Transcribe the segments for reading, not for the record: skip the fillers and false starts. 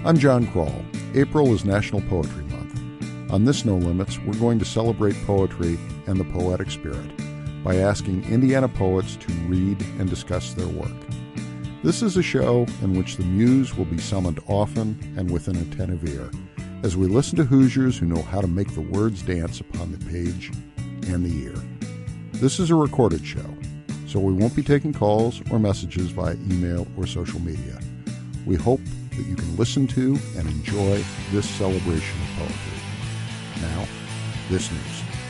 I'm John Kroll. April is National Poetry Month. On this No Limits, we're going to celebrate poetry and the poetic spirit by asking Indiana poets to read and discuss their work. This is a show in which the muse will be summoned often and with an attentive ear, as we listen to Hoosiers who know how to make the words dance upon the page and the ear. This is a recorded show, so we won't be taking calls or messages via email or social media. We hope that you can listen to and enjoy this celebration of poetry. Now, this news.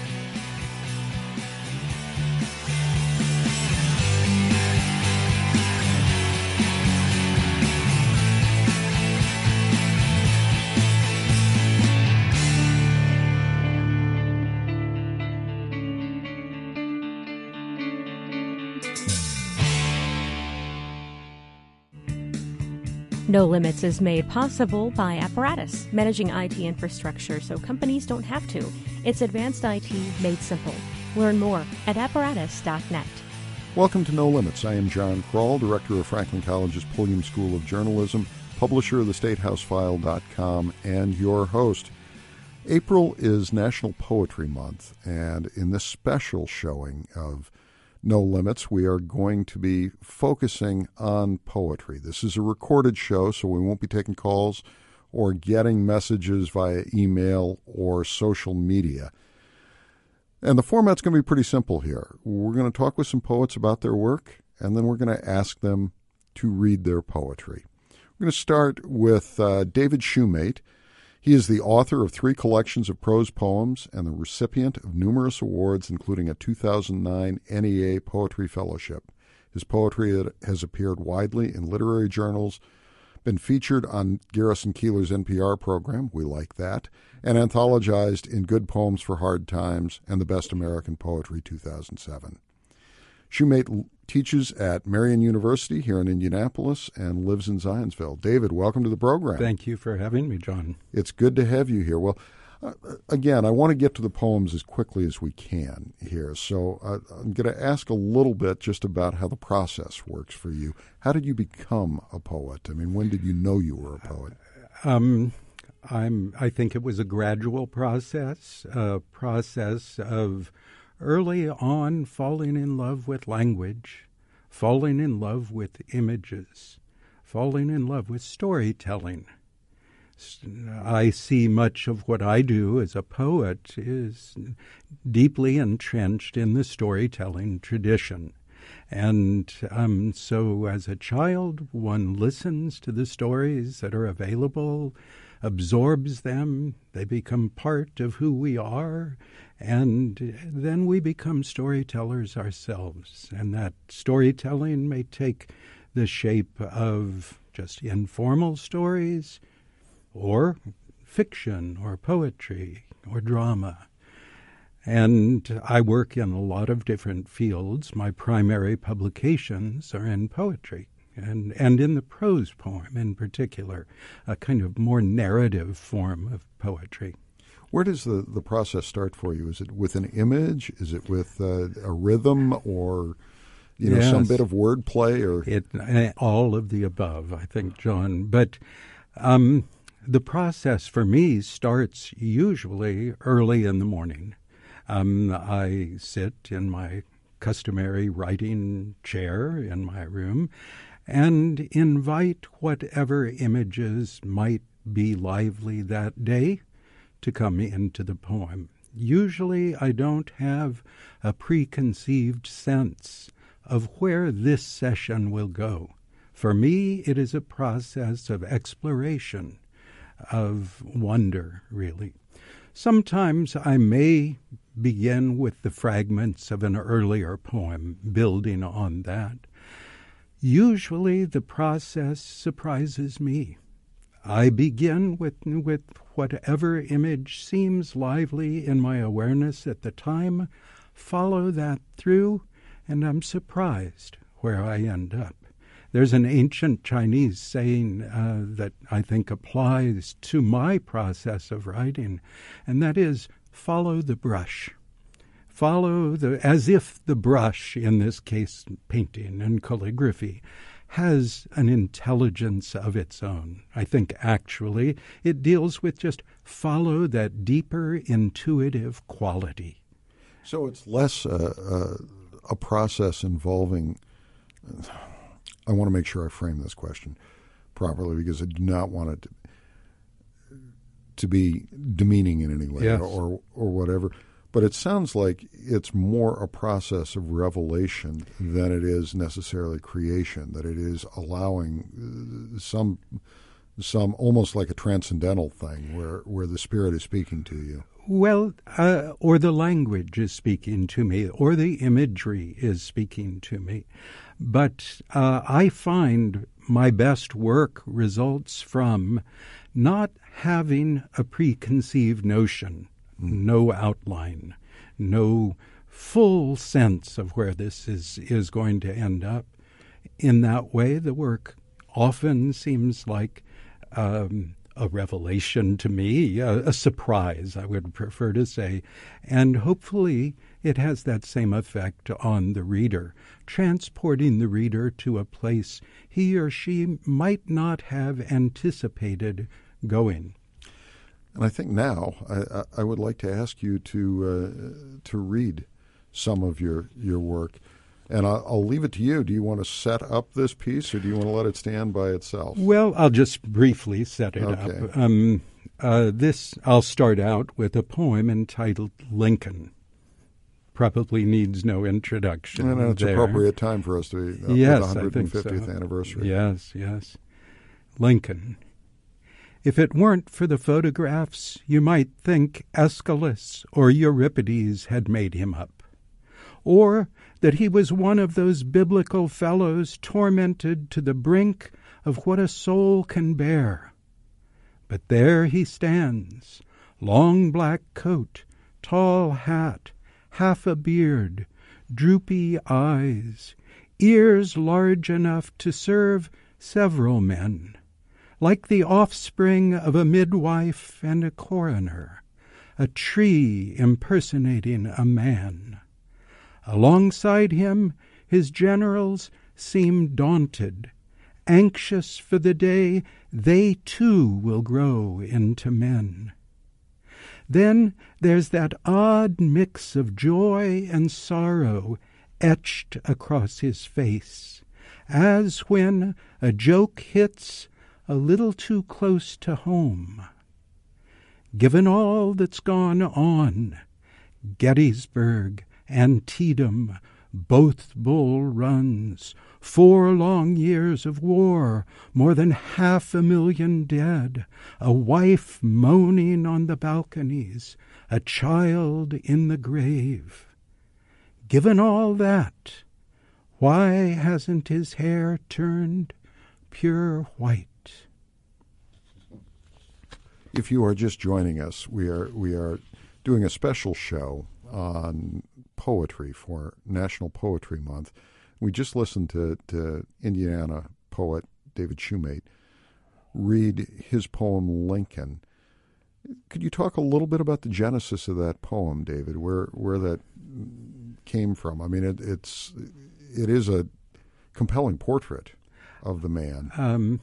No Limits is made possible by Apparatus, managing IT infrastructure so companies don't have to. It's advanced IT made simple. Learn more at apparatus.net. Welcome to No Limits. I am John Kroll, director of Franklin College's Pulliam School of Journalism, publisher of thestatehousefile.com, and your host. April is National Poetry Month, and in this special showing of No Limits, we are going to be focusing on poetry. This is a recorded show, so we won't be taking calls or getting messages via email or social media. And the format's going to be pretty simple here. We're going to talk with some poets about their work, and then we're going to ask them to read their poetry. We're going to start with David Shumate. He is the author of 3 collections of prose poems and the recipient of numerous awards, including a 2009 NEA Poetry Fellowship. His poetry has appeared widely in literary journals, been featured on Garrison Keillor's NPR program, We Like That, and anthologized in Good Poems for Hard Times and The Best American Poetry 2007. Shumate teaches at Marian University here in Indianapolis and lives in Zionsville. David, welcome to the program. Thank you for having me, John. It's good to have you here. Well, again, I want to get to the poems as quickly as we can here. So I'm going to ask a little bit just about how the process works for you. How did you become a poet? I mean, when did you know you were a poet? I think it was a gradual process, a process of early on falling in love with language, falling in love with images, falling in love with storytelling. I see much of what I do as a poet is deeply entrenched in the storytelling tradition. And so as a child, one listens to the stories that are available, absorbs them, they become part of who we are, and then we become storytellers ourselves. And that storytelling may take the shape of just informal stories, or fiction, or poetry, or drama. And I work in a lot of different fields. My primary publications are in poetry, and in the prose poem in particular, a kind of more narrative form of poetry. Where does the process start for you? Is it with an image? Is it with a rhythm, or Yes, some bit of wordplay? Or all of the above, I think, John. But the process for me starts usually early in the morning. I sit in my customary writing chair in my room and invite whatever images might be lively that day to come into the poem. Usually I don't have a preconceived sense of where this session will go. For me, it is a process of exploration, of wonder, really. Sometimes I may begin with the fragments of an earlier poem, building on that. Usually the process surprises me. I begin with whatever image seems lively in my awareness at the time, follow that through, and I'm surprised where I end up. There's an ancient Chinese saying that I think applies to my process of writing, and that is, follow the brush. As if the brush, in this case painting and calligraphy, has an intelligence of its own. I think actually it deals with just follow that deeper intuitive quality. So it's less a process involving, I want to make sure I frame this question properly because I do not want it to be demeaning in any way, yes, or whatever. But it sounds like it's more a process of revelation than it is necessarily creation, that it is allowing some almost like a transcendental thing where the Spirit is speaking to you. Well, or the language is speaking to me, or the imagery is speaking to me. But I find my best work results from not having a preconceived notion, no outline, no full sense of where this is going to end up. In that way, the work often seems like a revelation to me, a surprise, I would prefer to say, and hopefully it has that same effect on the reader, transporting the reader to a place he or she might not have anticipated going. And I think now I would like to ask you to read some of your work. And I'll leave it to you. Do you want to set up this piece, or do you want to let it stand by itself? Well, I'll just briefly set it Okay. up. I'll start out with a poem entitled Lincoln. Probably needs no introduction. And it's there. appropriate time for us to be Yes, the I think 150th so. anniversary. Yes, yes. Lincoln. If it weren't for the photographs, you might think Aeschylus or Euripides had made him up, or that he was one of those biblical fellows tormented to the brink of what a soul can bear. But there he stands, long black coat, tall hat, half a beard, droopy eyes, ears large enough to serve several men, like the offspring of a midwife and a coroner, a tree impersonating a man. Alongside him, his generals seem daunted, anxious for the day they too will grow into men. Then there's that odd mix of joy and sorrow etched across his face, as when a joke hits a little too close to home. Given all that's gone on, Gettysburg, Antietam, both Bull Runs, 4 long years of war, more than 500,000 dead, a wife moaning on the balconies, a child in the grave. Given all that, why hasn't his hair turned pure white? If you are just joining us, we are doing a special show on poetry for National Poetry Month. We just listened to Indiana poet David Shumate read his poem Lincoln. Could you talk a little bit about the genesis of that poem, David? Where that came from? I mean, it is a compelling portrait of the man.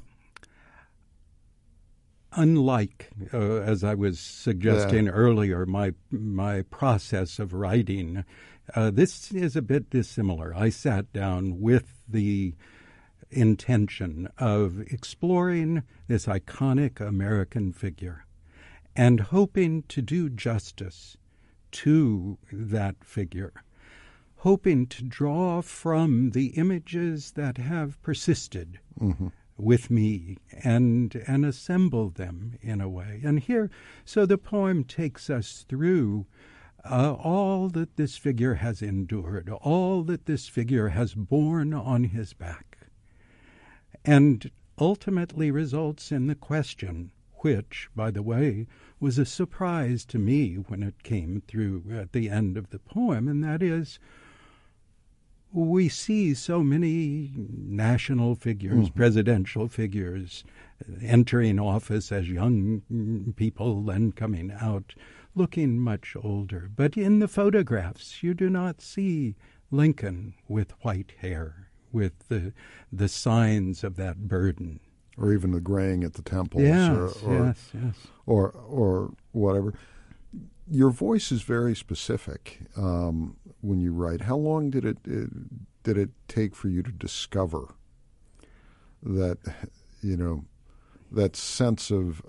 Unlike, as I was suggesting earlier, my process of writing, this is a bit dissimilar. I sat down with the intention of exploring this iconic American figure and hoping to do justice to that figure, hoping to draw from the images that have persisted with me and assemble them in a way. And here, so the poem takes us through all that this figure has endured, all that this figure has borne on his back, and ultimately results in the question, which, by the way, was a surprise to me when it came through at the end of the poem, and that is, we see so many national figures, presidential figures, entering office as young people, then coming out looking much older. But in the photographs, you do not see Lincoln with white hair. with the signs of that burden. Or even the graying at the temples. Yes, yes. Or whatever. Your voice is very specific when you write. How long did it take for you to discover that, that sense of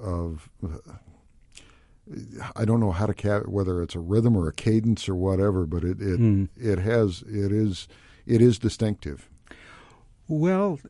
I don't know how to whether it's a rhythm or a cadence or whatever, but it is distinctive. Well,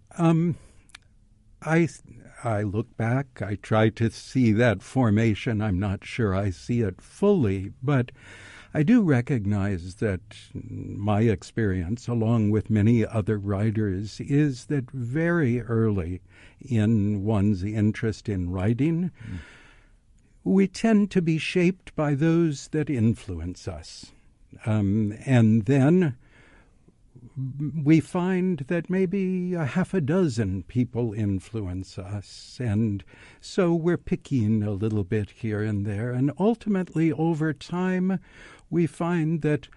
I look back. I try to see that formation. I'm not sure I see it fully, but I do recognize that my experience, along with many other writers, is that very early in one's interest in writing, we tend to be shaped by those that influence us. And then we find that maybe a half a dozen people influence us, and so we're picking a little bit here and there. And ultimately, over time, we find that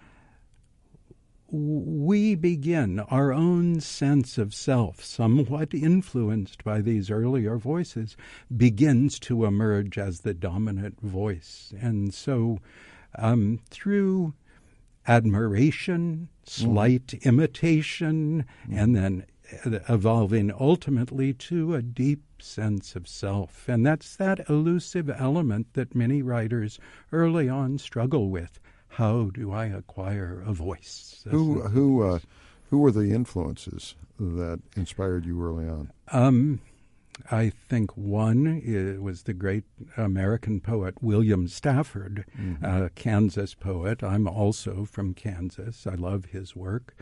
we begin our own sense of self, somewhat influenced by these earlier voices, begins to emerge as the dominant voice. And so through admiration, slight imitation, and then evolving ultimately to a deep sense of self. And that's that elusive element that many writers early on struggle with. How do I acquire a voice? Who were the influences that inspired you early on? I think one was the great American poet William Stafford, a Kansas poet. I'm also from Kansas. I love his work.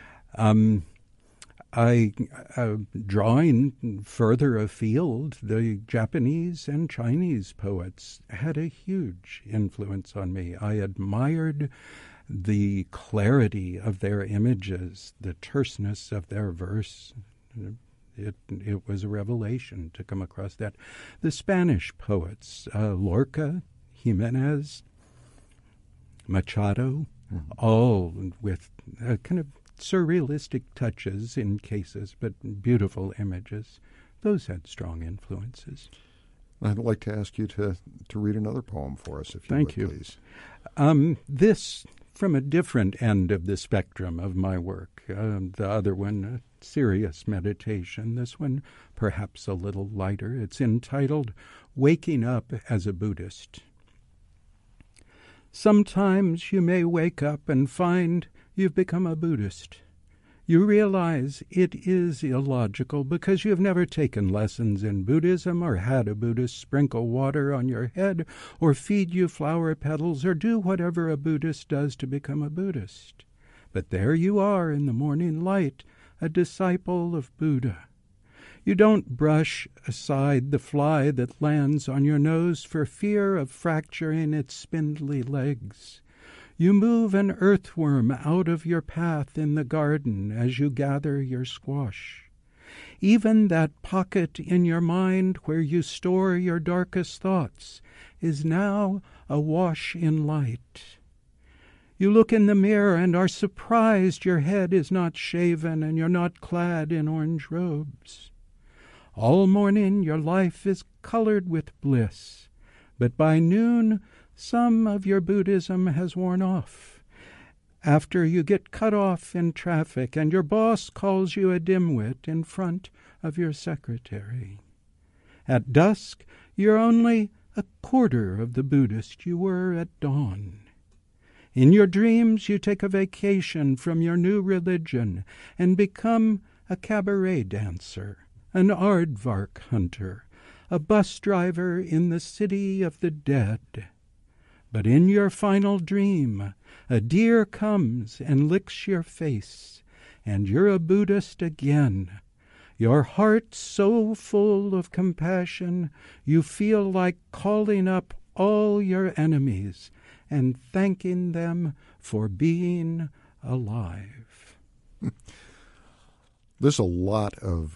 Drawing further afield, the Japanese and Chinese poets had a huge influence on me. I admired the clarity of their images, the terseness of their verse. It was a revelation to come across that. The Spanish poets, Lorca, Jimenez, Machado, all with kind of surrealistic touches in cases, but beautiful images. Those had strong influences. I'd like to ask you to read another poem for us, if you Thank would, you. please. This, from a different end of the spectrum of my work. The other one, serious meditation. This one, perhaps a little lighter. It's entitled Waking Up as a Buddhist. Sometimes you may wake up and find you've become a Buddhist. You realize it is illogical because you have never taken lessons in Buddhism or had a Buddhist sprinkle water on your head or feed you flower petals or do whatever a Buddhist does to become a Buddhist. But there you are in the morning light, a disciple of Buddha. You don't brush aside the fly that lands on your nose for fear of fracturing its spindly legs. You move an earthworm out of your path in the garden as you gather your squash. Even that pocket in your mind where you store your darkest thoughts is now awash in light. You look in the mirror and are surprised your head is not shaven and you're not clad in orange robes. All morning your life is colored with bliss, but by noon some of your Buddhism has worn off. After you get cut off in traffic and your boss calls you a dimwit in front of your secretary. At dusk, you're only a quarter of the Buddhist you were at dawn. In your dreams, you take a vacation from your new religion and become a cabaret dancer, an aardvark hunter, a bus driver in the city of the dead. But in your final dream, a deer comes and licks your face, and you're a Buddhist again. Your heart so full of compassion, you feel like calling up all your enemies and thanking them for being alive. There's a lot of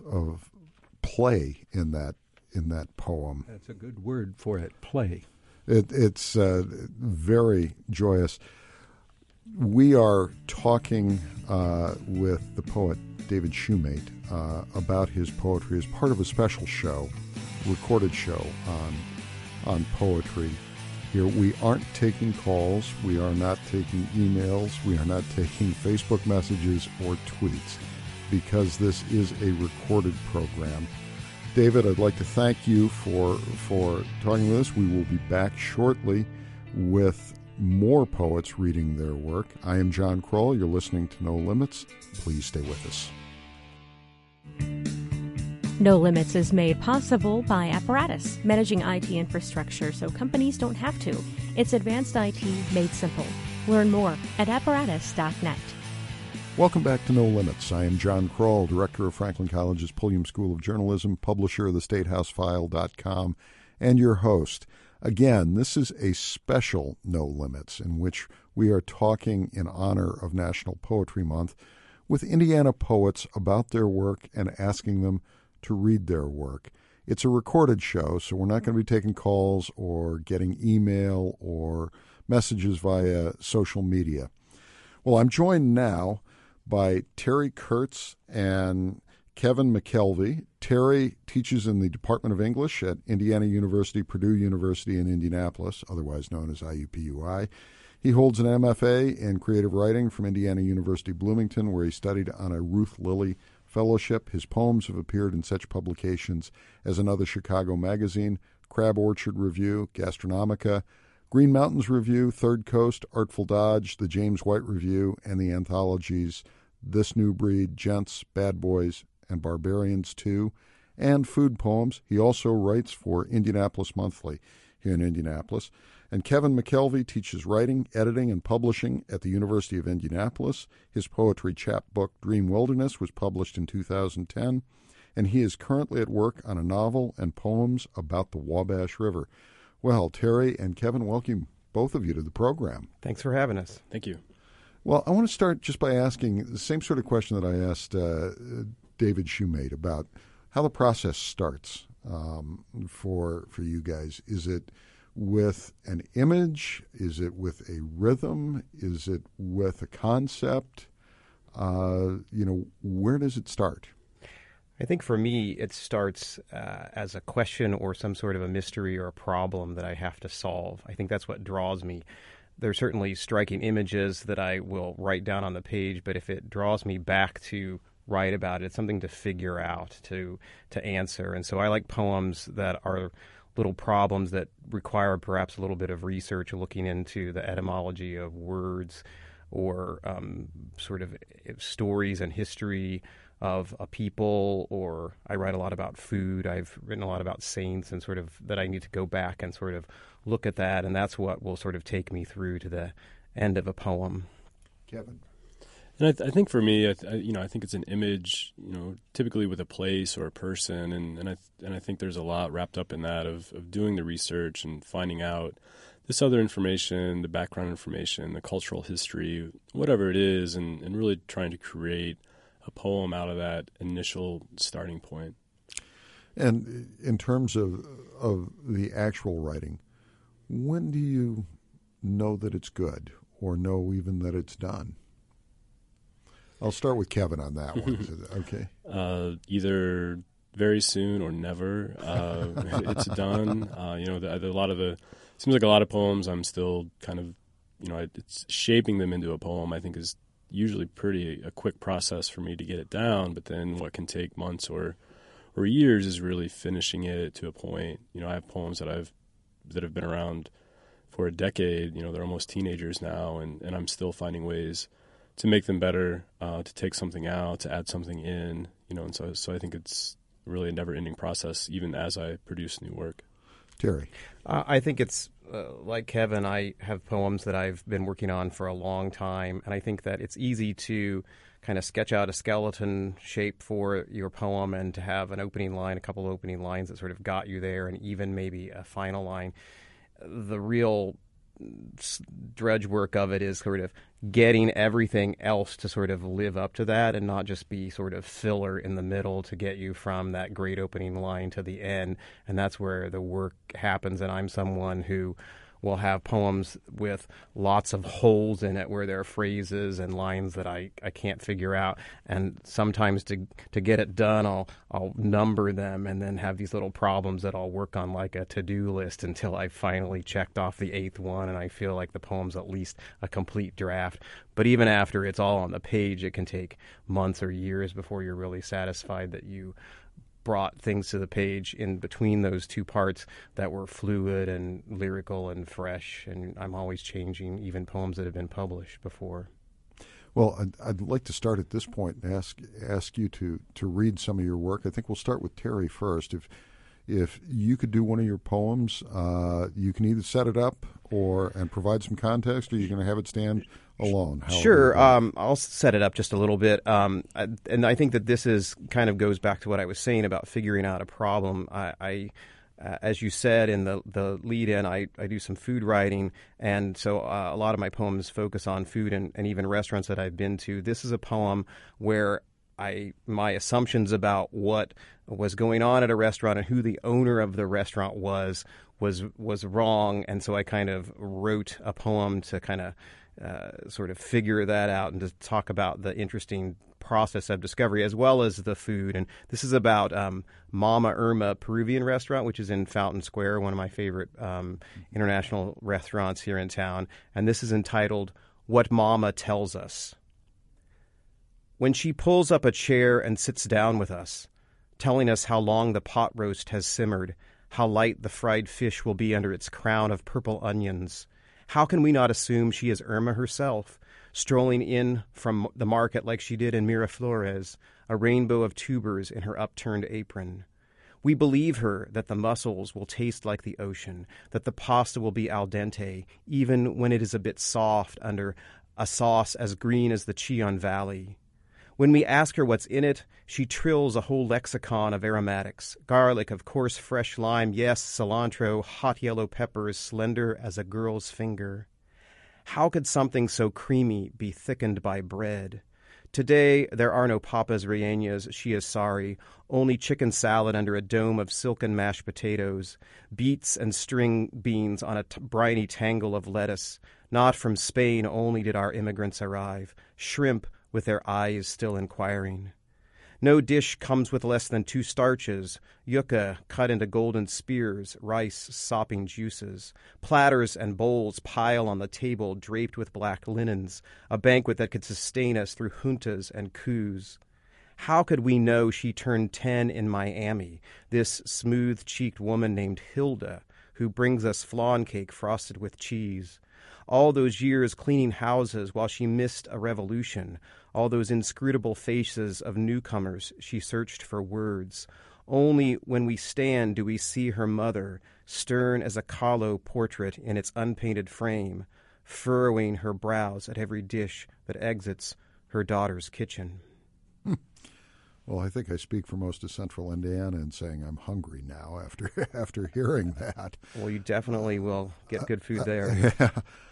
play in that poem. That's a good word for it, play. It's very joyous. We are talking with the poet David Shumate about his poetry as part of a special show, recorded show on poetry. Here we aren't taking calls, we are not taking emails, we are not taking Facebook messages or tweets, because this is a recorded program. David, I'd like to thank you for talking with us. We will be back shortly with more poets reading their work. I am John Kroll. You're listening to No Limits. Please stay with us. No Limits is made possible by Apparatus, managing IT infrastructure so companies don't have to. It's advanced IT made simple. Learn more at apparatus.net. Welcome back to No Limits. I am John Kroll, director of Franklin College's Pulliam School of Journalism, publisher of thestatehouseFile.com, and your host. Again, this is a special No Limits in which we are talking in honor of National Poetry Month with Indiana poets about their work and asking them to read their work. It's a recorded show, so we're not going to be taking calls or getting email or messages via social media. Well, I'm joined now by Terry Kurtz and Kevin McKelvey. Terry teaches in the Department of English at Indiana University, Purdue University in Indianapolis, otherwise known as IUPUI. He holds an MFA in creative writing from Indiana University Bloomington, where he studied on a Ruth Lilly Fellowship. His poems have appeared in such publications as Another Chicago Magazine, Crab Orchard Review, Gastronomica, Green Mountains Review, Third Coast, Artful Dodge, the James White Review, and the anthologies This New Breed, Gents, Bad Boys, and Barbarians 2, and food poems. He also writes for Indianapolis Monthly here in Indianapolis. And Kevin McKelvey teaches writing, editing, and publishing at the University of Indianapolis. His poetry chapbook, Dream Wilderness, was published in 2010, and he is currently at work on a novel and poems about the Wabash River. Well, Terry and Kevin, welcome both of you to the program. Thanks for having us. Thank you. Well, I want to start just by asking the same sort of question that I asked David Shumate about how the process starts for you guys. Is it with an image? Is it with a rhythm? Is it with a concept? Where does it start? I think for me, it starts as a question or some sort of a mystery or a problem that I have to solve. I think that's what draws me. There's certainly striking images that I will write down on the page, but if it draws me back to write about it, it's something to figure out, to answer. And so I like poems that are little problems that require perhaps a little bit of research, looking into the etymology of words or sort of stories and history of a people, or I write a lot about food. I've written a lot about saints and sort of that I need to go back and sort of look at that, and that's what will sort of take me through to the end of a poem. Kevin? And I think for me, I think it's an image, typically with a place or a person, and I think there's a lot wrapped up in that of doing the research and finding out this other information, the background information, the cultural history, whatever it is, and really trying to create a poem out of that initial starting point. And in terms of the actual writing, when do you know that it's good or know even that it's done? I'll start with Kevin on that one. Okay. Either very soon or never. It's done. It seems like a lot of poems I'm still kind of, it's shaping them into a poem, I think is usually a quick process for me to get it down. But then what can take months or years is really finishing it to a point. I have poems that have been around for a decade. They're almost teenagers now, and I'm still finding ways to make them better, to take something out, to add something in, and so I think it's really a never-ending process, even as I produce new work. Terry? I think it's like Kevin. I have poems that I've been working on for a long time, and I think that it's easy to kind of sketch out a skeleton shape for your poem and to have an opening line, a couple opening lines that sort of got you there, and even maybe a final line. The real dredge work of it is sort of getting everything else to sort of live up to that and not just be sort of filler in the middle to get you from that great opening line to the end. And that's where the work happens. And I'm someone who will have poems with lots of holes in it where there are phrases and lines that I can't figure out. And sometimes to get it done, I'll number them and then have these little problems that I'll work on like a to-do list until I finally checked off the 8th one and I feel like the poem's at least a complete draft. But even after it's all on the page, it can take months or years before you're really satisfied that you brought things to the page in between those two parts that were fluid and lyrical and fresh. And I'm always changing even poems that have been published before. Well, I'd like to start at this point and ask you to read some of your work. I think we'll start with Terry first. If you could do one of your poems, you can either set it up and provide some context, or you're going to have it stand alone. Sure. I'll set it up just a little bit. And I think that this kind of goes back to what I was saying about figuring out a problem. I as you said in the lead-in, I do some food writing, and so a lot of my poems focus on food and even restaurants that I've been to. This is a poem where my assumptions about what was going on at a restaurant and who the owner of the restaurant was wrong, and so I kind of wrote a poem to kind of sort of figure that out and to talk about the interesting process of discovery as well as the food. And this is about Mama Irma Peruvian restaurant, which is in Fountain Square, one of my favorite international restaurants here in town. And this is entitled, What Mama Tells Us. When she pulls up a chair and sits down with us, telling us how long the pot roast has simmered, how light the fried fish will be under its crown of purple onions, how can we not assume she is Irma herself, strolling in from the market like she did in Miraflores, a rainbow of tubers in her upturned apron? We believe her that the mussels will taste like the ocean, that the pasta will be al dente, even when it is a bit soft under a sauce as green as the Chillon Valley. When we ask her what's in it, she trills a whole lexicon of aromatics, garlic, of course, fresh lime, yes, cilantro, hot yellow peppers, slender as a girl's finger. How could something so creamy be thickened by bread? Today, there are no papas rellenas, she is sorry, only chicken salad under a dome of silken mashed potatoes, beets and string beans on a briny tangle of lettuce. Not from Spain only did our immigrants arrive, shrimp with their eyes still inquiring. No dish comes with less than 2 starches, yucca cut into golden spears, rice sopping juices. Platters and bowls pile on the table draped with black linens, a banquet that could sustain us through juntas and coups. How could we know she turned 10 in Miami, this smooth-cheeked woman named Hilda, who brings us flan cake frosted with cheese? All those years cleaning houses while she missed a revolution, all those inscrutable faces of newcomers she searched for words. Only when we stand do we see her mother, stern as a Kahlo portrait in its unpainted frame, furrowing her brows at every dish that exits her daughter's kitchen. Well, I think I speak for most of Central Indiana in saying I'm hungry now after hearing that. Well, you definitely will get good food there. Yeah.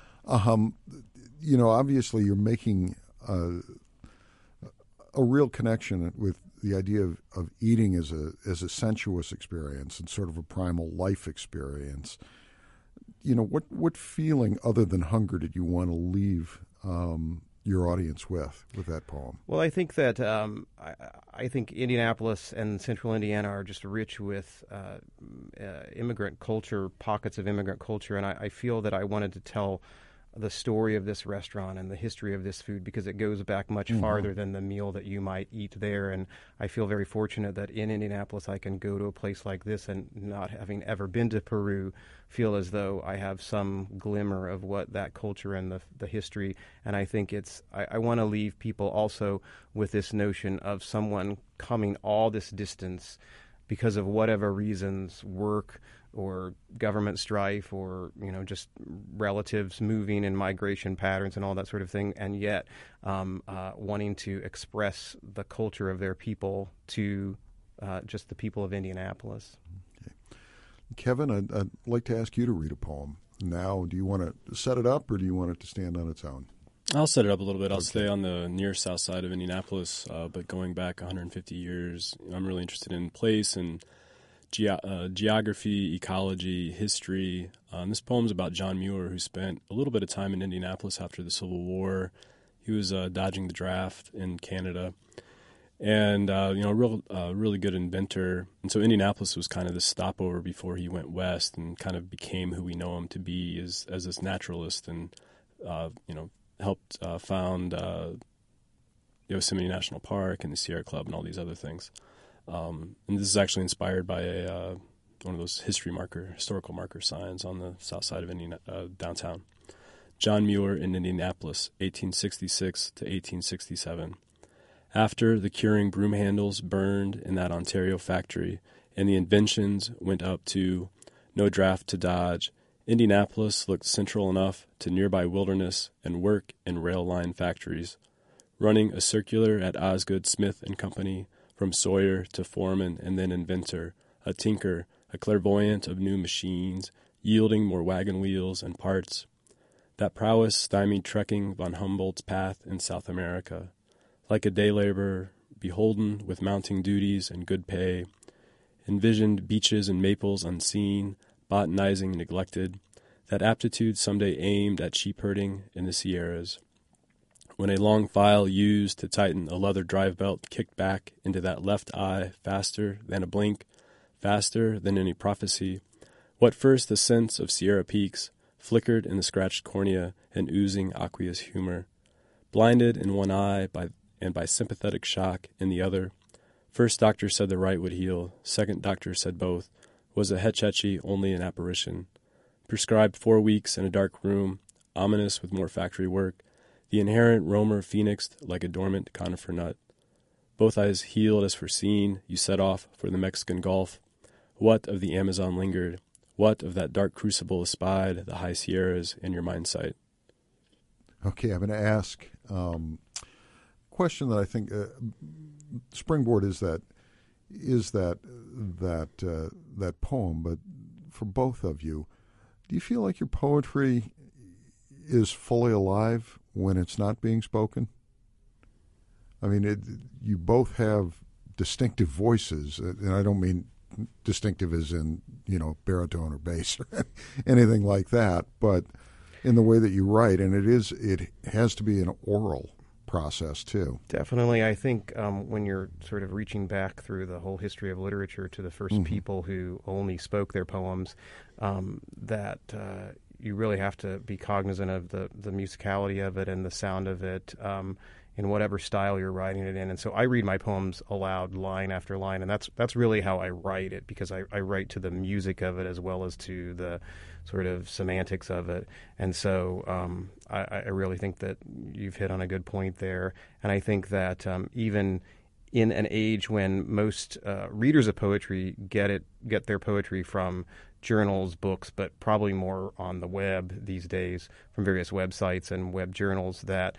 Obviously you're making a real connection with the idea of eating as a sensuous experience and sort of a primal life experience. What feeling other than hunger did you want to leave your audience with that poem? Well, I think that I think Indianapolis and Central Indiana are just rich with immigrant culture, pockets of immigrant culture, and I feel that I wanted to tell the story of this restaurant and the history of this food because it goes back much farther than the meal that you might eat there. And I feel very fortunate that in Indianapolis I can go to a place like this and, not having ever been to Peru, feel as though I have some glimmer of what that culture and the history. And I think I want to leave people also with this notion of someone coming all this distance because of whatever reasons, work or government strife or, just relatives moving and migration patterns and all that sort of thing, and yet wanting to express the culture of their people to just the people of Indianapolis. Okay. Kevin, I'd like to ask you to read a poem. Now, do you want to set it up or do you want it to stand on its own? I'll set it up a little bit. I'll stay on the near south side of Indianapolis, but going back 150 years, I'm really interested in place and geography, ecology, history. This poem's about John Muir, who spent a little bit of time in Indianapolis after the Civil War. He was dodging the draft in Canada, and really good inventor. And so Indianapolis was kind of the stopover before he went west and kind of became who we know him to be as this naturalist, and helped found Yosemite National Park and the Sierra Club and all these other things. And this is actually inspired by one of those historical marker signs on the south side of downtown. John Muir in Indianapolis, 1866 to 1867. After the curing broom handles burned in that Ontario factory and the inventions went up to no draft to dodge, Indianapolis looked central enough to nearby wilderness and work in rail line factories, running a circular at Osgood, Smith and Company, from Sawyer to foreman and then inventor, a tinker, a clairvoyant of new machines, yielding more wagon wheels and parts. That prowess stymied trekking von Humboldt's path in South America. Like a day laborer, beholden with mounting duties and good pay, envisioned beeches and maples unseen, botanizing neglected, that aptitude someday aimed at sheep herding in the Sierras. When a long file used to tighten a leather drive belt kicked back into that left eye faster than a blink, faster than any prophecy, what first the sense of Sierra peaks flickered in the scratched cornea and oozing aqueous humor, blinded in one eye by sympathetic shock in the other. First doctor said the right would heal, second doctor said both. Was a Hetch Hetchy only an apparition? Prescribed 4 weeks in a dark room, ominous with more factory work, the inherent roamer phoenixed like a dormant conifer nut. Both eyes healed as foreseen, you set off for the Mexican Gulf. What of the Amazon lingered? What of that dark crucible espied the high Sierras in your mind sight? Okay, I'm going to ask a question that I think springboard is that poem, but for both of you, do you feel like your poetry is fully alive when it's not being spoken? I mean, you both have distinctive voices, and I don't mean distinctive as in, baritone or bass or anything like that, but in the way that you write, and it has to be an oral process too. Definitely. I think when you're sort of reaching back through the whole history of literature to the first people who only spoke their poems, that you really have to be cognizant of the musicality of it and the sound of it in whatever style you're writing it in. And so I read my poems aloud, line after line, and that's really how I write it, because I write to the music of it as well as to the sort of semantics of it. And so I really think that you've hit on a good point there. And I think that even in an age when most readers of poetry get their poetry from journals, books, but probably more on the web these days from various websites and web journals, that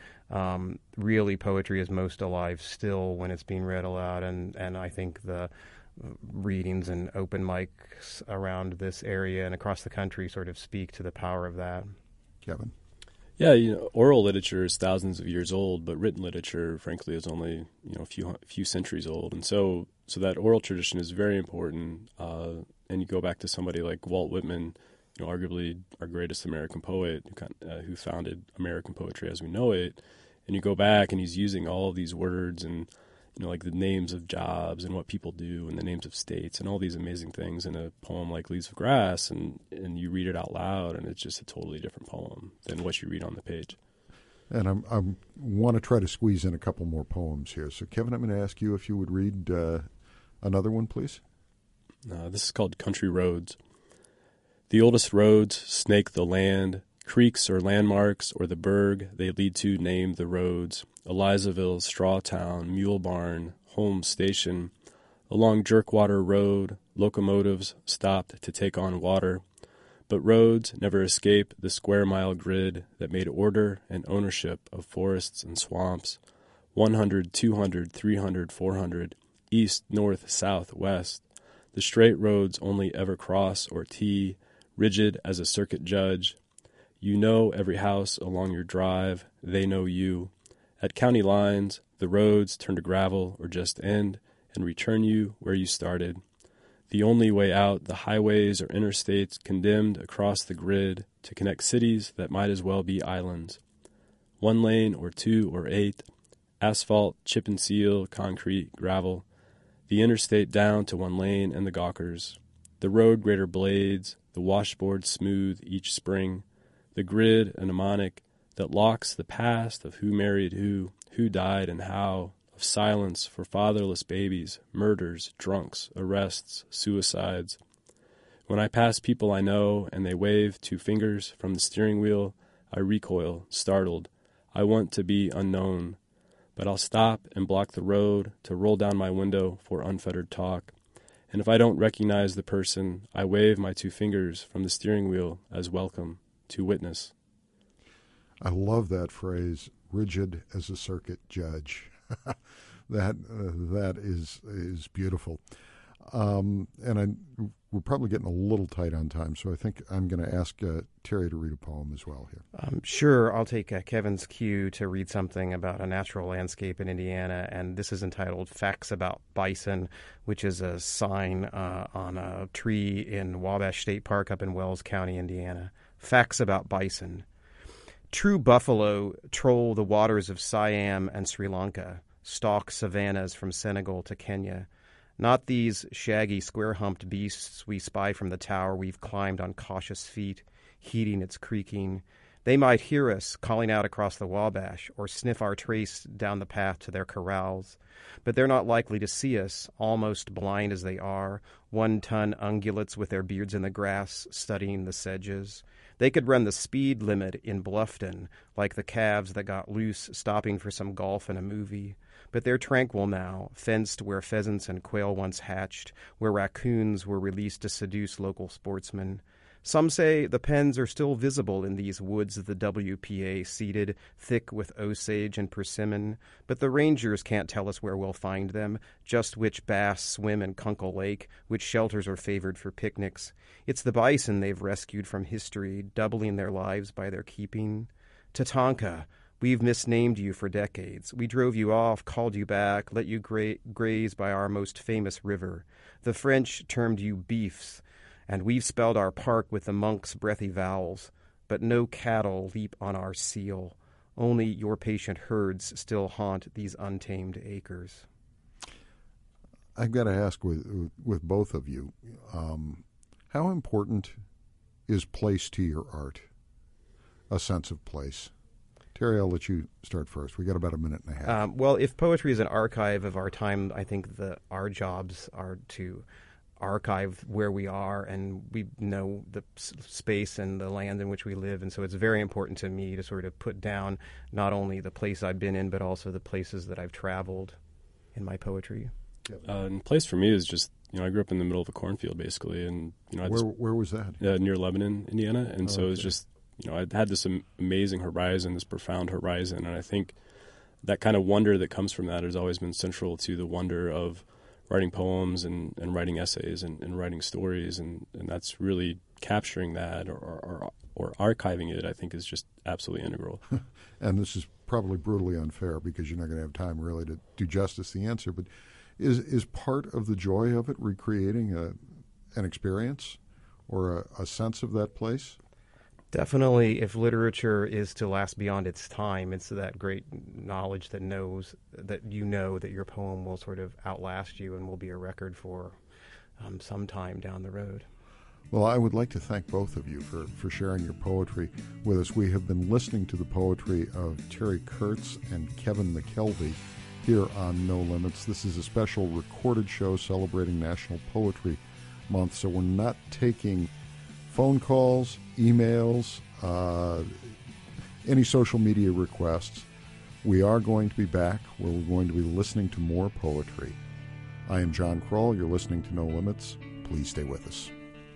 really poetry is most alive still when it's being read aloud. And I think the readings and open mics around this area and across the country sort of speak to the power of that. Kevin? Yeah, oral literature is thousands of years old, but written literature, frankly, is only a few centuries old, and so that oral tradition is very important. And you go back to somebody like Walt Whitman, arguably our greatest American poet, who founded American poetry as we know it, and you go back and he's using all of these words and like the names of jobs and what people do and the names of states and all these amazing things in a poem like Leaves of Grass, and you read it out loud, and it's just a totally different poem than what you read on the page. And I want to try to squeeze in a couple more poems here. So, Kevin, I'm going to ask you if you would read another one, please. This is called Country Roads. The oldest roads snake the land, creeks or landmarks or the burg they lead to name the roads. Elizaville, Straw Town, Mule Barn, Holmes Station. Along Jerkwater Road, locomotives stopped to take on water. But roads never escape the square-mile grid that made order and ownership of forests and swamps. 100, 200, 300, 400, east, north, south, west. The straight roads only ever cross or tee, rigid as a circuit judge. You know every house along your drive, they know you. At county lines, the roads turn to gravel or just end and return you where you started. The only way out, the highways or interstates condemned across the grid to connect cities that might as well be islands. 1 lane or 2 or 8, asphalt, chip and seal, concrete, gravel. The interstate down to 1 lane and the gawkers. The road greater blades, the washboard smooth each spring. The grid a mnemonic that locks the past of who married who died and how, of silence for fatherless babies, murders, drunks, arrests, suicides. When I pass people I know and they wave 2 fingers from the steering wheel, I recoil, startled. I want to be unknown. But I'll stop and block the road to roll down my window for unfettered talk. And if I don't recognize the person, I wave my 2 fingers from the steering wheel as welcome to witness. I love that phrase, rigid as a circuit judge. That is beautiful. We're probably getting a little tight on time, so I think I'm going to ask Terry to read a poem as well here. Sure. I'll take Kevin's cue to read something about a natural landscape in Indiana, and this is entitled Facts About Bison, which is a sign on a tree in Wabash State Park up in Wells County, Indiana. Facts about bison. True buffalo troll the waters of Siam and Sri Lanka, stalk savannas from Senegal to Kenya. Not these shaggy, square-humped beasts we spy from the tower we've climbed on cautious feet, heeding its creaking. They might hear us calling out across the Wabash or sniff our trace down the path to their corrals. But they're not likely to see us, almost blind as they are, 1-ton ungulates with their beards in the grass, studying the sedges. They could run the speed limit in Bluffton, like the calves that got loose stopping for some golf in a movie. But they're tranquil now, fenced where pheasants and quail once hatched, where raccoons were released to seduce local sportsmen. Some say the pens are still visible in these woods of the WPA, seeded thick with osage and persimmon, but the rangers can't tell us where we'll find them, just which bass swim in Kunkel Lake, which shelters are favored for picnics. It's the bison they've rescued from history, doubling their lives by their keeping. Tatanka, we've misnamed you for decades. We drove you off, called you back, let you graze by our most famous river. The French termed you beefs, and we've spelled our park with the monk's breathy vowels. But no cattle leap on our seal. Only your patient herds still haunt these untamed acres. I've got to ask with both of you, how important is place to your art? A sense of place. Terry, I'll let you start first. We got about a minute and a half. Well, if poetry is an archive of our time, I think our jobs are to archive where we are, and we know the space and the land in which we live, and so it's very important to me to sort of put down not only the place I've been in, but also the places that I've traveled in my poetry. And place for me is just, I grew up in the middle of a cornfield, basically, and where was that? Near Lebanon, Indiana, and so it was just, I had this amazing horizon, this profound horizon, and I think that kind of wonder that comes from that has always been central to the wonder of writing poems and writing essays and writing stories, and that's really capturing that or archiving it, I think, is just absolutely integral. And this is probably brutally unfair because you're not going to have time really to do justice to the answer, but is part of the joy of it recreating an experience or a sense of that place? Definitely, if literature is to last beyond its time, it's that great knowledge that knows that that your poem will sort of outlast you and will be a record for some time down the road. Well, I would like to thank both of you for sharing your poetry with us. We have been listening to the poetry of Terry Kurtz and Kevin McKelvey here on No Limits. This is a special recorded show celebrating National Poetry Month, so we're not taking phone calls, emails, any social media requests. We are going to be back where we're going to be listening to more poetry. I am John Kroll. You're listening to No Limits. Please stay with us.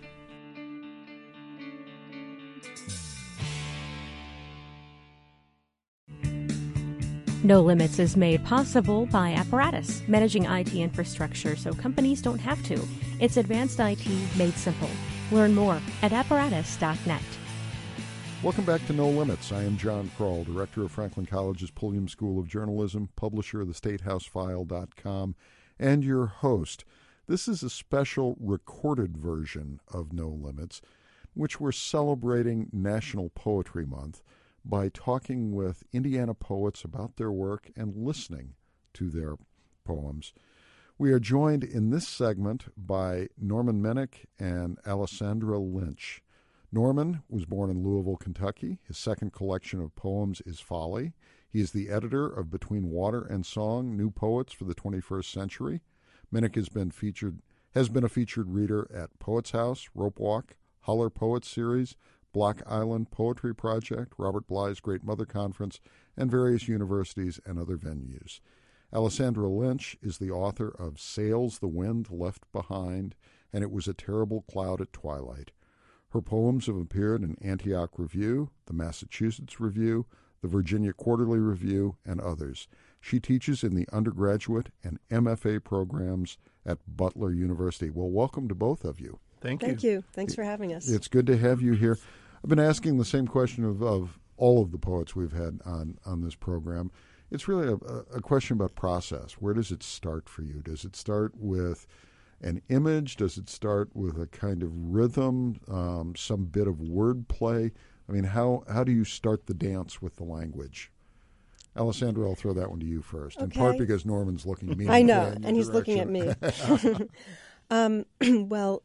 No Limits is made possible by Apparatus, managing IT infrastructure so companies don't have to. It's advanced IT made simple. Learn more at apparatus.net. Welcome back to No Limits. I am John Kroll, director of Franklin College's Pulliam School of Journalism, publisher of the StateHouseFile.com, and your host. This is a special recorded version of No Limits, which we're celebrating National Poetry Month by talking with Indiana poets about their work and listening to their poems. We are joined in this segment by Norman Minnick and Alessandra Lynch. Norman was born in Louisville, Kentucky. His second collection of poems is Folly. He is the editor of Between Water and Song, New Poets for the 21st Century. Minnick has been a featured reader at Poets House, Rope Walk, Holler Poets Series, Block Island Poetry Project, Robert Bly's Great Mother Conference, and various universities and other venues. Alessandra Lynch is the author of Sails the Wind Left Behind, and It Was a Terrible Cloud at Twilight. Her poems have appeared in Antioch Review, the Massachusetts Review, the Virginia Quarterly Review, and others. She teaches in the undergraduate and MFA programs at Butler University. Well, welcome to both of you. Thank you. Thanks for having us. It's good to have you here. I've been asking the same question of all of the poets we've had on this program. It's really a question about process. Where does it start for you? Does it start with an image? Does it start with a kind of rhythm, some bit of wordplay? I mean, how do you start the dance with the language? Alessandra, I'll throw that one to you first, in part because Norman's looking at me. I know, and he's looking at me. Well,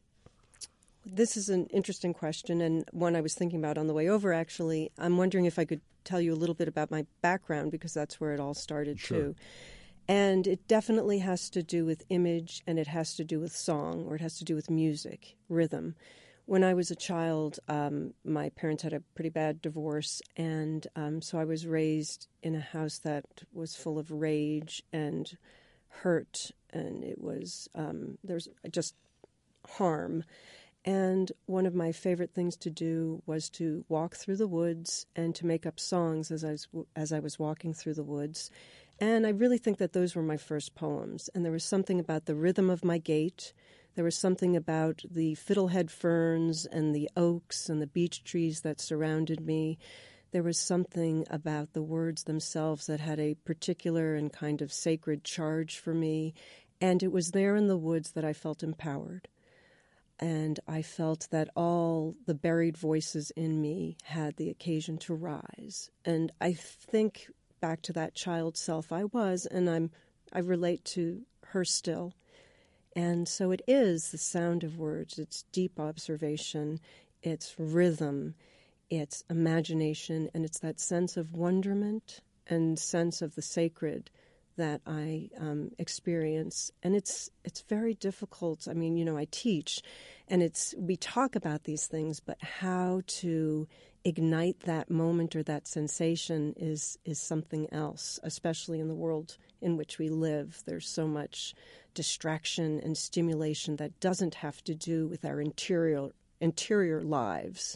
this is an interesting question, and one I was thinking about on the way over, actually. I'm wondering if I could tell you a little bit about my background, because that's where it all started, too. And it definitely has to do with image, and it has to do with song, or it has to do with music, rhythm. When I was a child, my parents had a pretty bad divorce, and so I was raised in a house that was full of rage and hurt, and it was there's just harm. And one of my favorite things to do was to walk through the woods and to make up songs as I was walking through the woods. And I really think that those were my first poems. And there was something about the rhythm of my gait. There was something about the fiddlehead ferns and the oaks and the beech trees that surrounded me. There was something about the words themselves that had a particular and kind of sacred charge for me. And it was there in the woods that I felt empowered. And I felt that all the buried voices in me had the occasion to rise. And I think back to that child self I was, and I relate to her still. And so it is the sound of words, it's deep observation, it's rhythm, it's imagination, and it's that sense of wonderment and sense of the sacred that I experience. And it's very difficult. I mean, I teach, and we talk about these things, but how to ignite that moment or that sensation is something else, especially in the world in which we live. There's so much distraction and stimulation that doesn't have to do with our interior lives.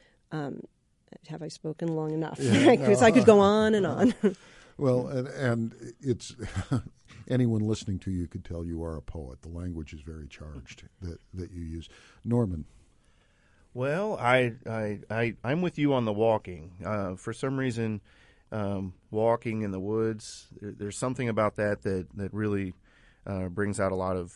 Have I spoken long enough? Because I could go on and on. Well, and it's anyone listening to you could tell you are a poet. The language is very charged that you use. Norman. Well, I'm with you on the walking. For some reason, walking in the woods, there's something about that really brings out a lot of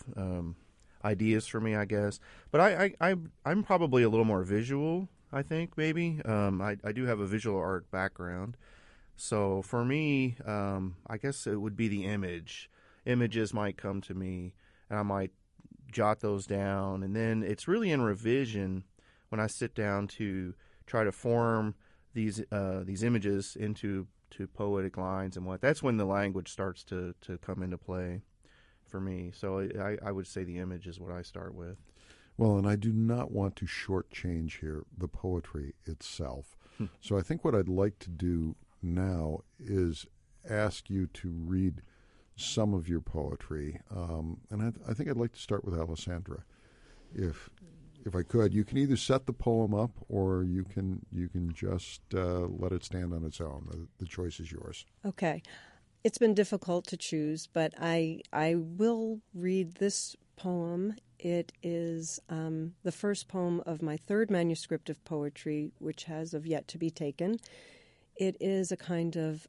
ideas for me, I guess. But I'm probably a little more visual, I think, maybe. I do have a visual art background. So for me, I guess it would be the image. Images might come to me, and I might jot those down. And then it's really in revision when I sit down to try to form these images into poetic lines and what. That's when the language starts to come into play for me. So I would say the image is what I start with. Well, and I do not want to shortchange here the poetry itself. So I think what I'd like to do now is ask you to read some of your poetry, and I think I'd like to start with Alessandra. If I could, you can either set the poem up or you can just let it stand on its own. The choice is yours. Okay. It's been difficult to choose, but I will read this poem. It is the first poem of my third manuscript of poetry, which has of yet to be taken. It is a kind of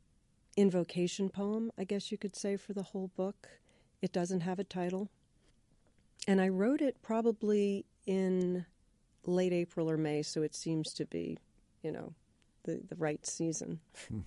invocation poem, I guess you could say, for the whole book. It doesn't have a title. And I wrote it probably in late April or May, so it seems to be, the right season.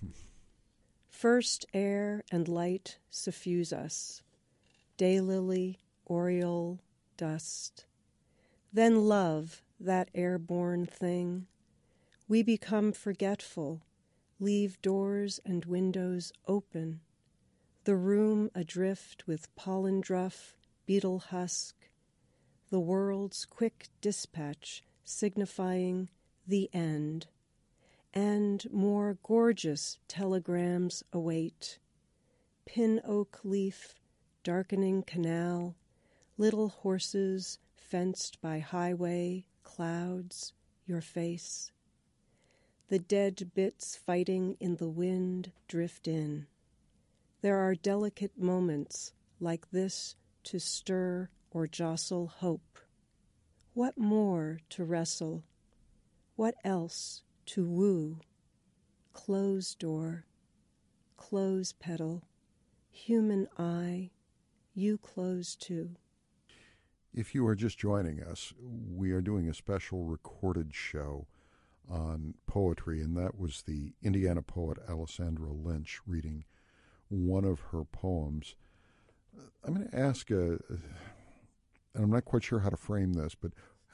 First air and light suffuse us, daylily, oriole, dust. Then love, that airborne thing. We become forgetful, leave doors and windows open, the room adrift with pollen druff, beetle husk, the world's quick dispatch signifying the end, and more gorgeous telegrams await. Pin oak leaf, darkening canal, little horses fenced by highway, clouds, your face. The dead bits fighting in the wind drift in. There are delicate moments like this to stir or jostle hope. What more to wrestle? What else to woo? Close door, close petal, human eye, you close too. If you are just joining us, we are doing a special recorded show on poetry, and that was the Indiana poet Alessandra Lynch reading one of her poems. I'm going to ask, and I'm not quite sure how to frame this, but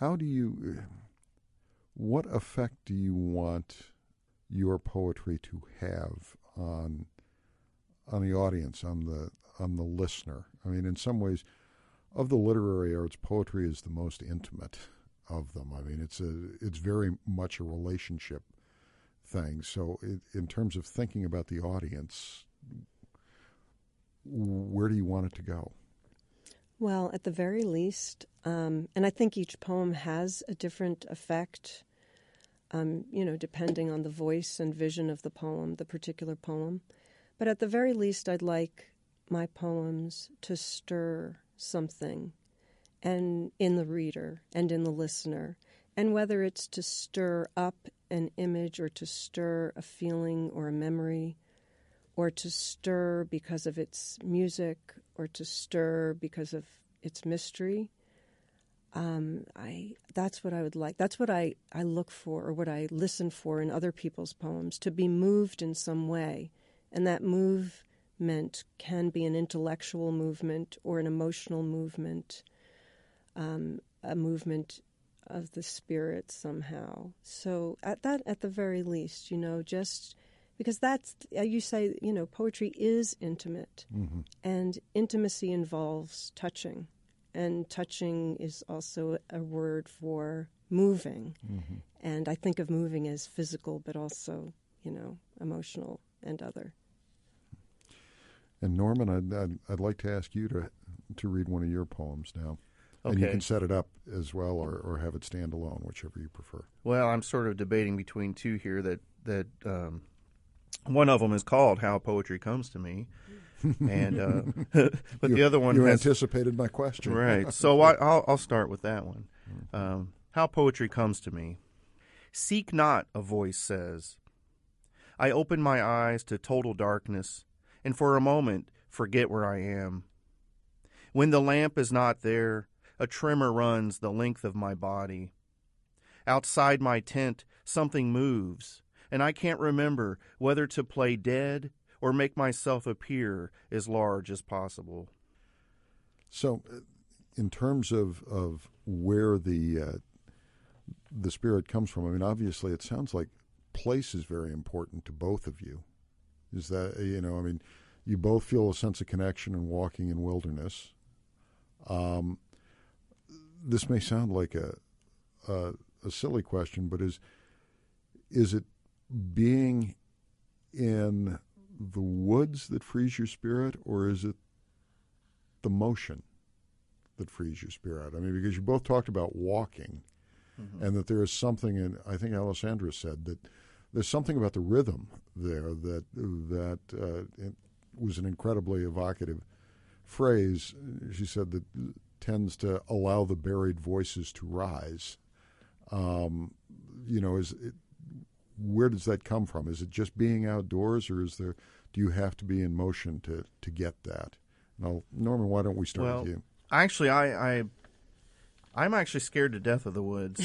what effect do you want your poetry to have on the audience, on the listener? I mean, in some ways, of the literary arts, poetry is the most intimate of them. I mean, it's very much a relationship thing. So in terms of thinking about the audience, where do you want it to go? Well, at the very least, and I think each poem has a different effect, depending on the voice and vision of the poem, the particular poem. But at the very least, I'd like my poems to stir something and in the reader and in the listener. And whether it's to stir up an image or to stir a feeling or a memory, or to stir because of its music, or to stir because of its mystery, that's what I would like. That's what I look for, or what I listen for in other people's poems, to be moved in some way. And that movement can be an intellectual movement or an emotional movement, a movement of the spirit somehow. So at the very least, just because that's, you say, poetry is intimate, mm-hmm. and intimacy involves touching, and touching is also a word for moving. Mm-hmm. And I think of moving as physical, but also, emotional and other. And Norman, I'd like to ask you to read one of your poems now. Okay. And you can set it up as well, or have it stand alone, whichever you prefer. Well, I'm sort of debating between two here that one of them is called How Poetry Comes to Me, and but the other one anticipated my question. Right. So I'll start with that one. How Poetry Comes to Me. Seek not, a voice says. I open my eyes to total darkness, and for a moment forget where I am. When the lamp is not there, a tremor runs the length of my body. Outside my tent, something moves, and I can't remember whether to play dead or make myself appear as large as possible. So, in terms of where the spirit comes from, I mean, obviously it sounds like place is very important to both of you. Is that, I mean, you both feel a sense of connection in walking in wilderness. This may sound like a silly question, but is it being in the woods that frees your spirit, or is it the motion that frees your spirit? I mean, because you both talked about walking, mm-hmm. and that there is something, and I think Alessandra said that there's something about the rhythm there that it was an incredibly evocative phrase. She said that tends to allow the buried voices to rise. Where does that come from? Is it just being outdoors, or do you have to be in motion to get that? Now, Norman, why don't we start with you? Actually, I I'm actually scared to death of the woods.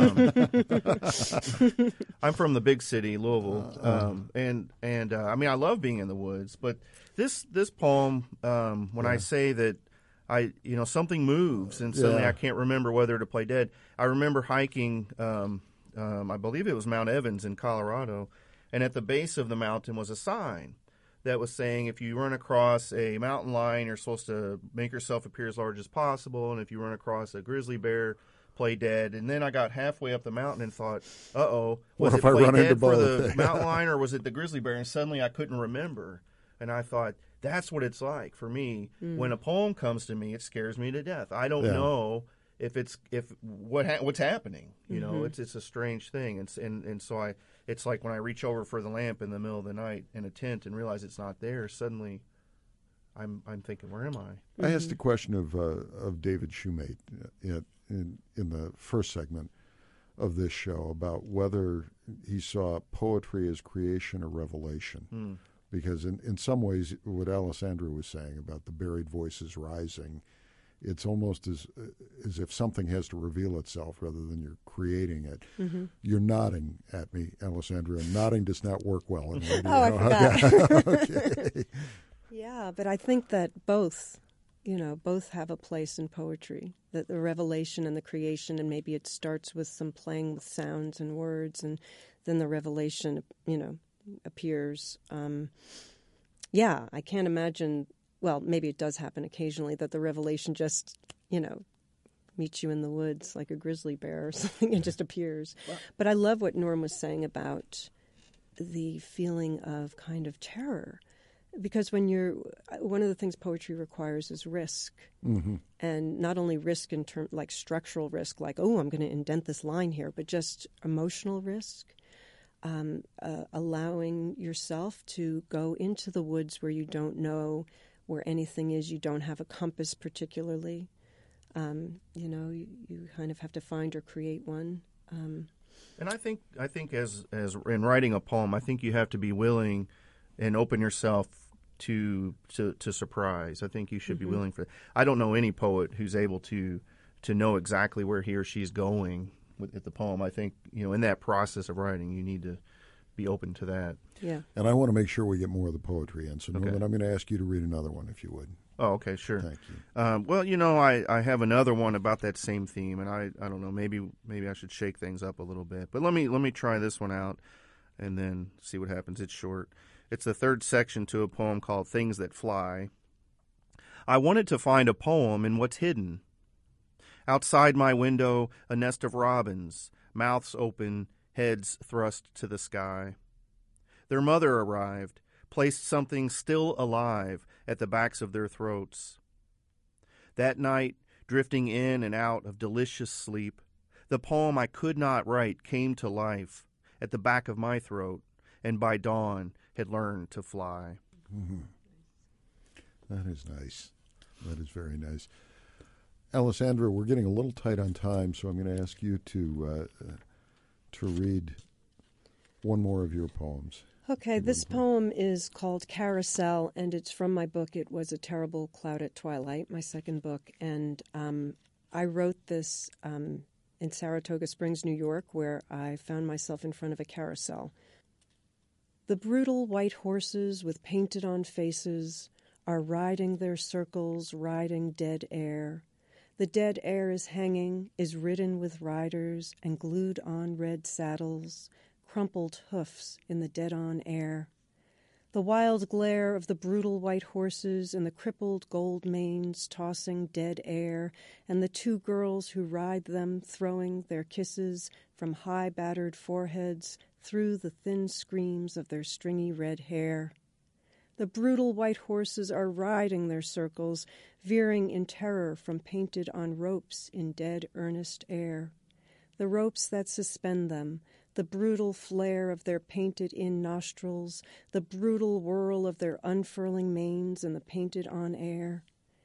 I'm from the big city, Louisville, and I mean I love being in the woods. But this poem, when I say that something moves and suddenly I can't remember whether to play dead. I remember hiking. I believe it was Mount Evans in Colorado, and at the base of the mountain was a sign that was saying if you run across a mountain lion, you're supposed to make yourself appear as large as possible, and if you run across a grizzly bear, play dead. And then I got halfway up the mountain and thought, was it play dead for the mountain lion or was it the grizzly bear? And suddenly I couldn't remember. And I thought, that's what it's like for me. When a poem comes to me, it scares me to death. I don't know what's happening. You know, it's a strange thing. And so it's like when I reach over for the lamp in the middle of the night in a tent and realize it's not there. Suddenly, I'm thinking, where am I? I asked a question of David Shoemate in the first segment of this show about whether he saw poetry as creation or revelation. Because in some ways, what Alessandra was saying about the buried voices rising, it's almost as if something has to reveal itself rather than you're creating it. You're nodding at me, Alessandra, and nodding does not work well in radio. I forgot. Okay. Yeah, but I think that both have a place in poetry, that the revelation and the creation, and maybe it starts with some playing with sounds and words, and then the revelation, appears. I can't imagine. Well, maybe it does happen occasionally that the revelation just, meets you in the woods like a grizzly bear or something and just appears. Wow. But I love what Norm was saying about the feeling of kind of terror. Because one of the things poetry requires is risk. And not only risk in terms like structural risk, like, I'm going to indent this line here, but just emotional risk. Allowing yourself to go into the woods where you don't know where anything is, you don't have a compass particularly. You kind of have to find or create one. And I think as in writing a poem, I think you have to be willing and open yourself to surprise. I think you should be willing for that. I don't know any poet who's able to know exactly where he or she's going with the poem. I think, in that process of writing, you need to be open to that. Yeah. And I want to make sure we get more of the poetry in. So, Norman, I'm going to ask you to read another one, if you would. Oh, okay, sure. Thank you. Well, I have another one about that same theme, and I don't know, maybe I should shake things up a little bit. But let me try this one out and then see what happens. It's short. It's the third section to a poem called Things That Fly. I wanted to find a poem in what's hidden. Outside my window, a nest of robins, mouths open, heads thrust to the sky. Their mother arrived, placed something still alive at the backs of their throats. That night, drifting in and out of delicious sleep, the poem I could not write came to life at the back of my throat, and by dawn had learned to fly. That is nice. That is very nice. Alessandra, we're getting a little tight on time, so I'm going to ask you to read one more of your poems. Okay, this poem is called Carousel, and it's from my book, It Was a Terrible Cloud at Twilight, my second book. And I wrote this in Saratoga Springs, New York, where I found myself in front of a carousel. The brutal white horses with painted-on faces are riding their circles, riding dead air. The dead air is hanging, is ridden with riders and glued on red saddles, crumpled hoofs in the dead-on air. The wild glare of the brutal white horses and the crippled gold manes tossing dead air, and the two girls who ride them throwing their kisses from high battered foreheads through the thin screams of their stringy red hair. The brutal white horses are riding their circles, veering in terror from painted-on ropes in dead earnest air. The ropes that suspend them, the brutal flare of their painted-in nostrils, the brutal whirl of their unfurling manes in the painted-on air.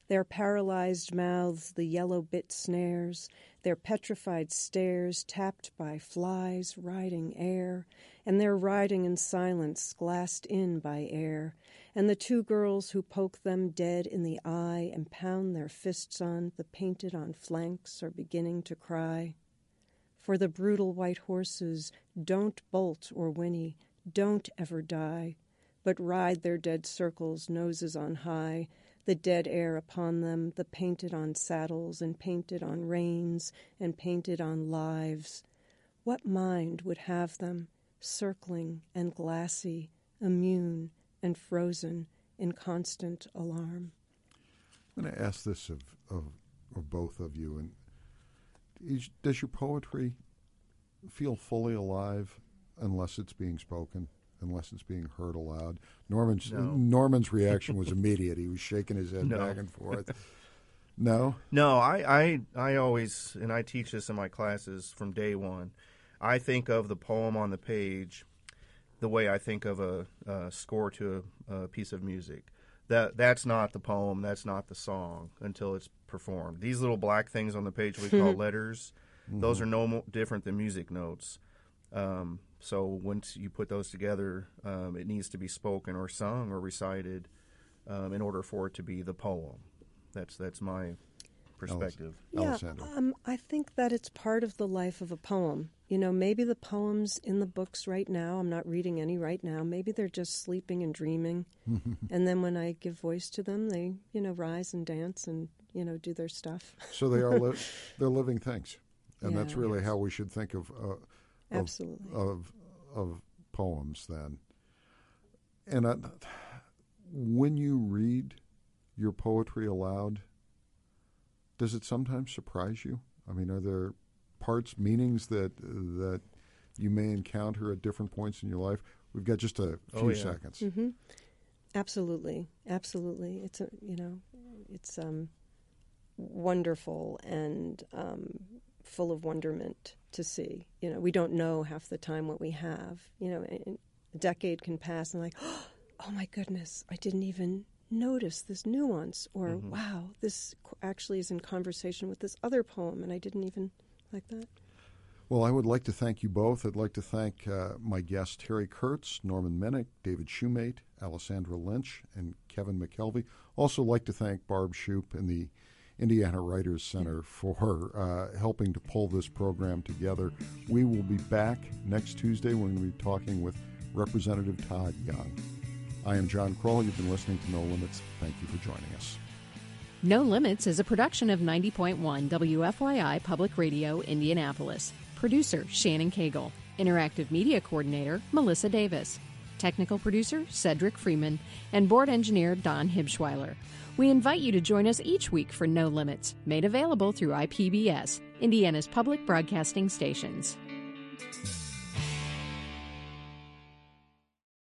Their paralyzed mouths the yellow bit snares, their petrified stares tapped by flies riding air, and their riding in silence glassed in by air, and the two girls who poke them dead in the eye and pound their fists on the painted-on flanks are beginning to cry. For the brutal white horses don't bolt or whinny, don't ever die, but ride their dead circles, noses on high, the dead air upon them, the painted-on saddles and painted-on reins and painted-on lives. What mind would have them, circling and glassy, immune and frozen in constant alarm? I'm going to ask this of both of you. And does your poetry feel fully alive unless it's being spoken? Unless it's being heard aloud? Norman's reaction was immediate. He was shaking his head back and forth. No? No, I always, and I teach this in my classes from day one, I think of the poem on the page the way I think of a score to a piece of music. That's not the poem, that's not the song until it's performed. These little black things on the page we call letters, those are no different than music notes. So once you put those together, it needs to be spoken or sung or recited in order for it to be the poem. That's my perspective. I think that it's part of the life of a poem. You know, maybe the poems in the books right now, I'm not reading any right now, maybe they're just sleeping and dreaming. And then when I give voice to them, they, rise and dance and, do their stuff. So they are they're living things. And that's really how we should think of absolutely of poems then. And when you read your poetry aloud, does it sometimes surprise you? I mean, are there meanings that you may encounter at different points in your life? We've got just a few seconds. Mm-hmm. Absolutely. It's it's wonderful and full of wonderment to see. We don't know half the time what we have. A decade can pass and oh my goodness, I didn't even notice this nuance, or wow, this actually is in conversation with this other poem and I didn't even like that. Well, I would like to thank you both. I'd like to thank my guests, Terry Kurtz, Norman Minnick, David Shoemate, Alessandra Lynch, and Kevin McKelvey. Also like to thank Barb Shoup and the Indiana Writers Center for helping to pull this program together. We will be back next Tuesday. We're going to be talking with Representative Todd Young. I am John Kroll. You've been listening to No Limits. Thank you for joining us. No Limits is a production of 90.1 WFYI Public Radio, Indianapolis. Producer, Shannon Cagle. Interactive Media Coordinator, Melissa Davis. Technical Producer, Cedric Freeman. And Board Engineer, Don Hibschweiler. We invite you to join us each week for No Limits, made available through IPBS, Indiana's public broadcasting stations.